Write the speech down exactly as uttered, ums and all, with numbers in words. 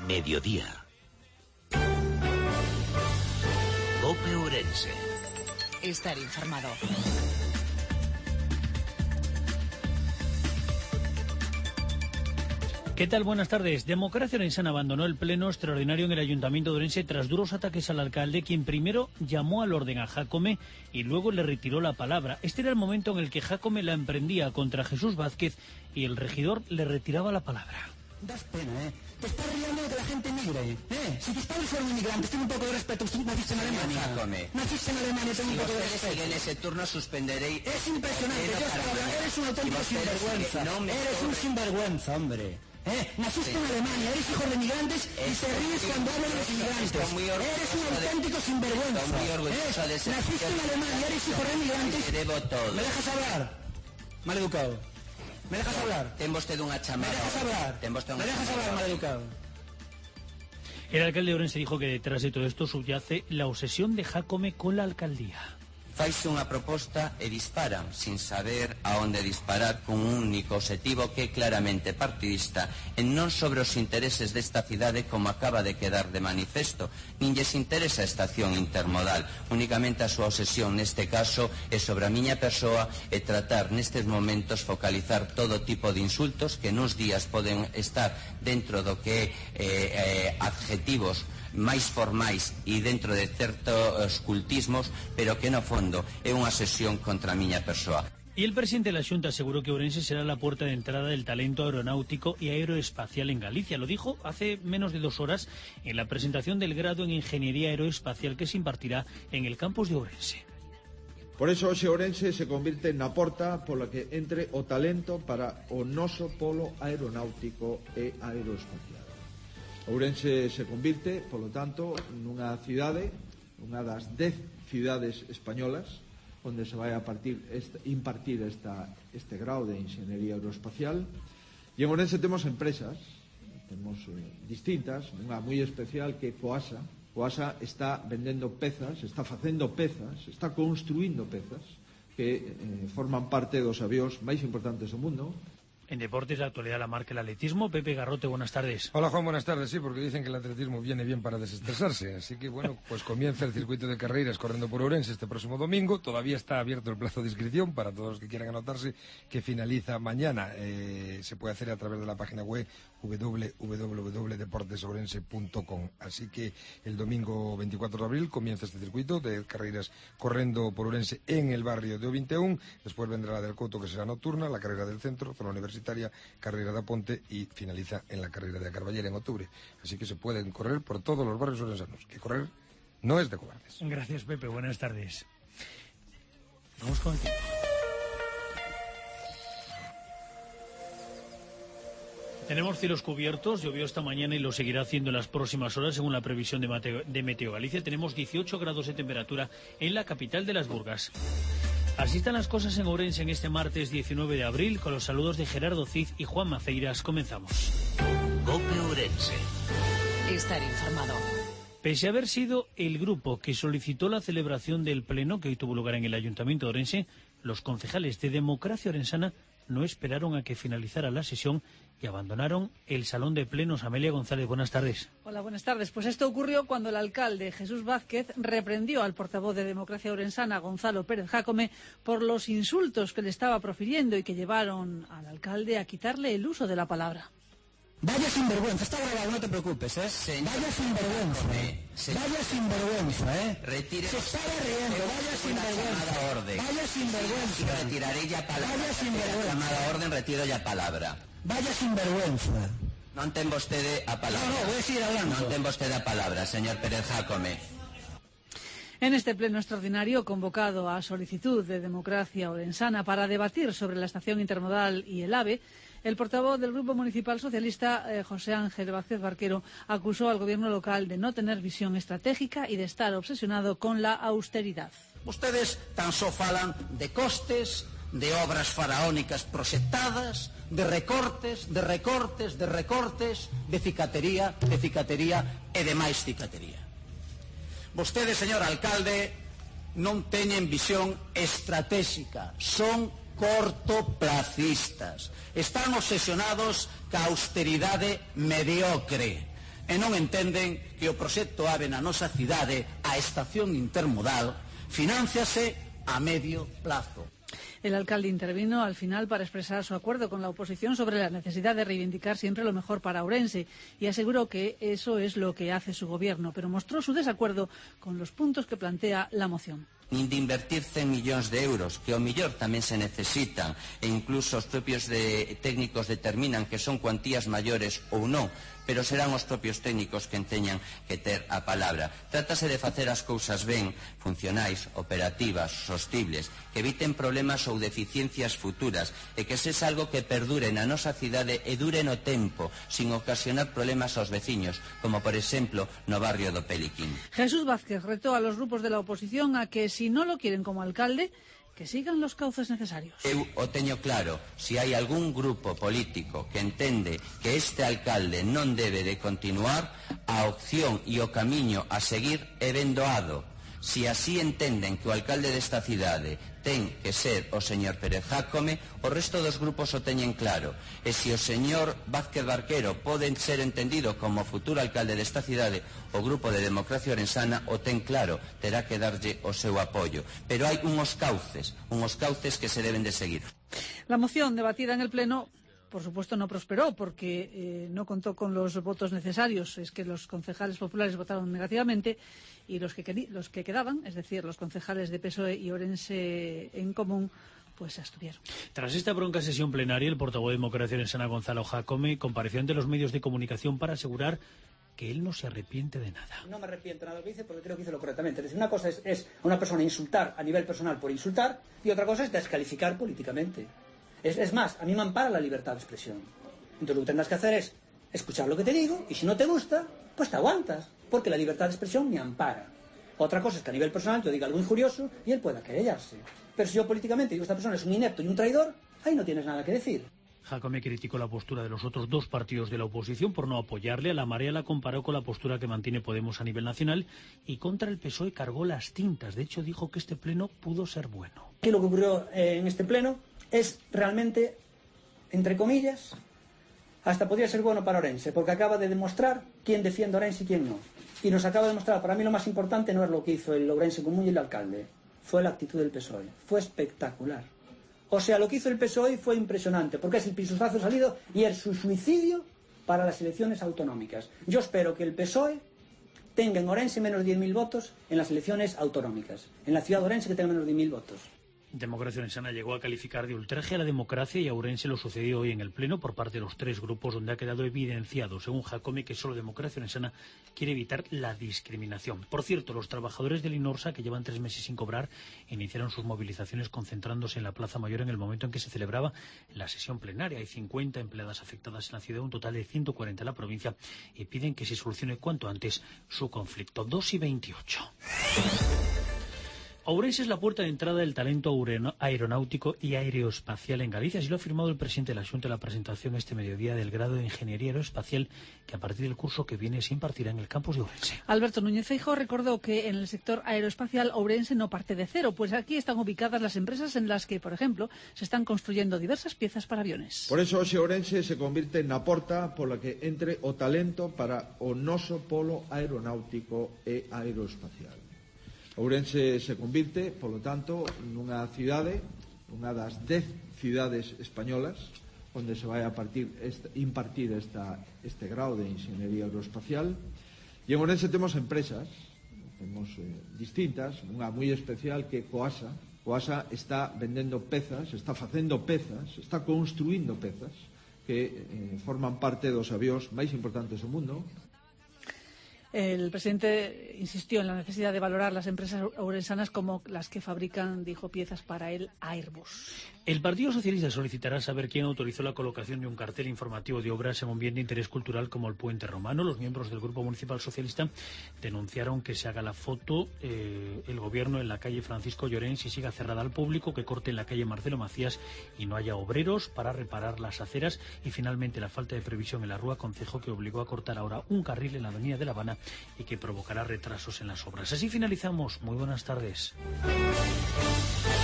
Mediodía. COPE Ourense. Estar informado. ¿Qué tal? Buenas tardes. Democracia Orensana abandonó el pleno extraordinario en el Ayuntamiento de Ourense tras duros ataques al alcalde, quien primero llamó al orden a Jácome y luego le retiró la palabra. Este era el momento en el que Jácome la emprendía contra Jesús Vázquez y el regidor le retiraba la palabra. Das pena, ¿eh? Te estás riendo de que la gente migre, ¿eh? Si tus padres fueron inmigrantes, ten un poco de respeto. Tú naciste en Alemania. Jácome. Naciste en Alemania, ten un si poco de respeto. Si en ese turno suspenderé... Es impresionante, yo estaba hablando. Eres un auténtico sinvergüenza. No me eres un sinvergüenza, hombre. ¿Eh? Naciste sí. en Alemania, eres hijo de migrantes y te ríes cuando hablan de los inmigrantes. Eres un auténtico sinvergüenza. Estoy muy orgulloso ¿Eh? de ser. Naciste en Alemania, eres hijo de migrantes. Debo todo. ¿Me dejas hablar? Maleducado. ¿Me dejas hablar? Ten vostede unha chamada. ¿Me dejas hablar? Ten vostede ¿Me dejas hablar, maleducado? El alcalde de Ourense dijo que detrás de todo esto subyace la obsesión de Jácome con la alcaldía. Faise unha proposta e disparan sin saber a onde disparar con un único objetivo que é claramente partidista e non sobre os intereses desta cidade como acaba de quedar de manifesto. Nin lles interesa a estación intermodal, únicamente a súa obsesión neste caso é sobre a miña persoa e tratar nestes momentos focalizar todo tipo de insultos que nos días poden estar dentro do que é eh, eh, adjetivos máis formais e dentro de certos cultismos, pero que no fondo é unha sesión contra a miña persoa. Y el presidente de la Xunta aseguró que Ourense será la puerta de entrada del talento aeronáutico y aeroespacial en Galicia. Lo dijo hace menos de dos horas en la presentación del grado en Ingeniería Aeroespacial que se impartirá en el campus de Ourense. Por eso hoxe Ourense se convirte na porta pola que entre o talento para o noso polo aeronáutico e aeroespacial. Ourense se convirte, polo tanto, nunha cidade, unha das dez cidades españolas onde se vai a partir esta, impartir esta, este grau de Inxeniería Aeroespacial. E en Ourense temos empresas, temos eh, distintas, unha moi especial que é Coasa. Coasa está vendendo pezas, está facendo pezas, está construindo pezas que eh, forman parte dos avións máis importantes do mundo. En deportes de actualidad la marca el atletismo. Pepe Garrote, buenas tardes. Hola Juan, buenas tardes. Sí, porque dicen que el atletismo viene bien para desestresarse. Así que bueno, pues comienza el circuito de carreras corriendo por Ourense este próximo domingo. Todavía está abierto el plazo de inscripción para todos los que quieran anotarse, que finaliza mañana. Eh, se puede hacer a través de la página web w w w punto deportes ourense punto com. Así que el domingo veinticuatro de abril comienza este circuito de carreras corriendo por Ourense en el barrio de O veintiuno. Después vendrá la del Couto, que será nocturna, la carrera del centro, zona universitaria, carrera de Aponte y finaliza en la carrera de Carballera en octubre. Así que se pueden correr por todos los barrios ourensanos, que correr no es de cobardes. Gracias, Pepe, buenas tardes. Vamos con el tiempo. Tenemos cielos cubiertos, llovió esta mañana y lo seguirá haciendo en las próximas horas según la previsión de Meteo, de Meteo Galicia. Tenemos dieciocho grados de temperatura en la capital de las Burgas. Así están las cosas en Ourense en este martes diecinueve de abril, con los saludos de Gerardo Cid y Juan Maceiras. Comenzamos. COPE Ourense. Estar informado. Pese a haber sido el grupo que solicitó la celebración del pleno que hoy tuvo lugar en el Ayuntamiento de Ourense, los concejales de Democracia Orensana no esperaron a que finalizara la sesión y abandonaron el salón de plenos. Amelia González, buenas tardes. Hola, buenas tardes. Pues esto ocurrió cuando el alcalde Jesús Vázquez reprendió al portavoz de Democracia Orensana, Gonzalo Pérez Jácome, por los insultos que le estaba profiriendo y que llevaron al alcalde a quitarle el uso de la palabra. Vaya sinvergüenza, está grabado, no te preocupes, ¿eh? Señor, vaya sinvergüenza, se... vaya sinvergüenza, ¿eh? Retire... Se estaba riendo, vaya sinvergüenza, orden. vaya sinvergüenza. Sí, retiraré ya palabra. Vaya sinvergüenza. Llamada orden, retiro ya palabra. Vaya sinvergüenza. Non ten vostede a palabra. No, no, voy a seguir hablando. Non ten vostede a palabra, señor Pérez Jácome. En este pleno extraordinario convocado a solicitud de Democracia Orensana para debatir sobre la estación intermodal y el AVE, el portavoz del Grupo Municipal Socialista, eh, José Ángel Vázquez Barquero, acusó al gobierno local de no tener visión estratégica y de estar obsesionado con la austeridad. Ustedes tan só falan de costes, de obras faraónicas proxectadas, de recortes, de recortes, de recortes, de cicatería, de cicatería e de máis cicatería. Vostedes, señor alcalde, non teñen visión estratégica, son cortoplacistas. Están obsesionados ca austeridade mediocre. e non entenden que o proxecto AVE na nosa cidade, a estación intermodal, finánciase a medio plazo. El alcalde intervino al final para expresar su acuerdo con la oposición sobre la necesidad de reivindicar siempre lo mejor para Ourense y aseguró que eso es lo que hace su gobierno, pero mostró su desacuerdo con los puntos que plantea la moción. Nin de invertir cen millóns de euros, que ao millor tamén se necesitan, e incluso os propios de, técnicos determinan que son cuantías maiores ou non, pero serán os propios técnicos que teñan que ter a palabra. Trátase de facer as cousas ben, funcionais, operativas, sostibles, que eviten problemas ou deficiencias futuras, e que sexa algo que perdure na nosa cidade e dure no tempo, sin ocasionar problemas aos veciños, como por exemplo no barrio do Peliquín. Jesús Vázquez retó a los grupos de la oposición a que si no lo quieren como alcalde, que sigan los cauces necesarios. Eu o teño claro, se hai algún grupo político que entende que este alcalde non debe de continuar, a opción e o camiño a seguir é ben doado. Se así entenden que o alcalde desta cidade ten que ser o señor Pérez Jácome, o resto dos grupos o teñen claro. E se o señor Vázquez Barquero poden ser entendido como futuro alcalde desta cidade, o grupo de Democracia Orensana o ten claro, terá que darlle o seu apoio. Pero hai unhos cauces, unhos cauces que se deben de seguir. La moción debatida en el Pleno, por supuesto, no prosperó porque eh, no contó con los votos necesarios. Es que los concejales populares votaron negativamente y los que, los que quedaban, es decir, los concejales de P S O E y Ourense en Común, pues se abstuvieron. Tras esta bronca sesión plenaria, el portavoz de Democracia Orensana, Gonzalo Jácome, compareció ante los medios de comunicación para asegurar que él no se arrepiente de nada. No me arrepiento nada de lo que hice porque creo que hice lo correctamente. Es decir, una cosa es, es a una persona insultar a nivel personal por insultar y otra cosa es descalificar políticamente. Es, es más, a mí me ampara la libertad de expresión. Entonces lo que tendrás que hacer es escuchar lo que te digo y si no te gusta, pues te aguantas, porque la libertad de expresión me ampara. Otra cosa es que a nivel personal yo diga algo injurioso y él pueda querellarse. Pero si yo políticamente digo esta persona es un inepto y un traidor, ahí no tienes nada que decir. Jácome criticó la postura de los otros dos partidos de la oposición por no apoyarle. A la Marea la comparó con la postura que mantiene Podemos a nivel nacional y contra el P S O E cargó las tintas. De hecho, dijo que este pleno pudo ser bueno. ¿Qué lo que ocurrió eh, en este pleno? Es realmente, entre comillas, hasta podría ser bueno para Ourense, porque acaba de demostrar quién defiende Ourense y quién no. Y nos acaba de demostrar, para mí lo más importante no es lo que hizo el Ourense Común y el alcalde, fue la actitud del P S O E. Fue espectacular. O sea, lo que hizo el P S O E fue impresionante, porque es el pisotazo salido y es su suicidio para las elecciones autonómicas. Yo espero que el P S O E tenga en Ourense menos de diez mil votos en las elecciones autonómicas. En la ciudad de Ourense que tenga menos de diez mil votos. Democracia Orensana llegó a calificar de ultraje a la democracia y a Ourense lo sucedió hoy en el Pleno por parte de los tres grupos, donde ha quedado evidenciado, según Jácome, que solo Democracia Orensana quiere evitar la discriminación. Por cierto, los trabajadores del Inorsa, que llevan tres meses sin cobrar, iniciaron sus movilizaciones concentrándose en la Plaza Mayor en el momento en que se celebraba la sesión plenaria. Hay cincuenta empleadas afectadas en la ciudad, un total de ciento cuarenta en la provincia, y piden que se solucione cuanto antes su conflicto. dos y veintiocho. Ourense es la puerta de entrada del talento aeronáutico y aeroespacial en Galicia, así lo ha afirmado el presidente de la Xunta en la presentación este mediodía del grado de Ingeniería Aeroespacial que a partir del curso que viene se impartirá en el campus de Ourense. Alberto Núñez Feijóo recordó que en el sector aeroespacial Ourense no parte de cero, pues aquí están ubicadas las empresas en las que, por ejemplo, se están construyendo diversas piezas para aviones. Por eso hoxe Ourense se convirte na porta pola que entre o talento para o noso polo aeronáutico e aeroespacial. Ourense se convirte, polo tanto, nunha cidade, unha das dez cidades españolas onde se vai a partir esta, impartir esta, este grado de Ingeniería Aeroespacial. E en Ourense temos empresas, temos eh, distintas, unha moi especial que é Coasa. Coasa está vendendo pezas, está facendo pezas, está construindo pezas que eh, forman parte dos avións máis importantes do mundo. El presidente insistió en la necesidad de valorar las empresas ourensanas como las que fabrican, dijo, piezas para el Airbus. El Partido Socialista solicitará saber quién autorizó la colocación de un cartel informativo de obras en un bien de interés cultural como el Puente Romano. Los miembros del Grupo Municipal Socialista denunciaron que se haga la foto eh, el gobierno en la calle Francisco Llorens y siga cerrada al público, que corte en la calle Marcelo Macías y no haya obreros para reparar las aceras. Y finalmente la falta de previsión en la Rúa Concejo, que obligó a cortar ahora un carril en la avenida de La Habana y que provocará retrasos en las obras. Así finalizamos. Muy buenas tardes.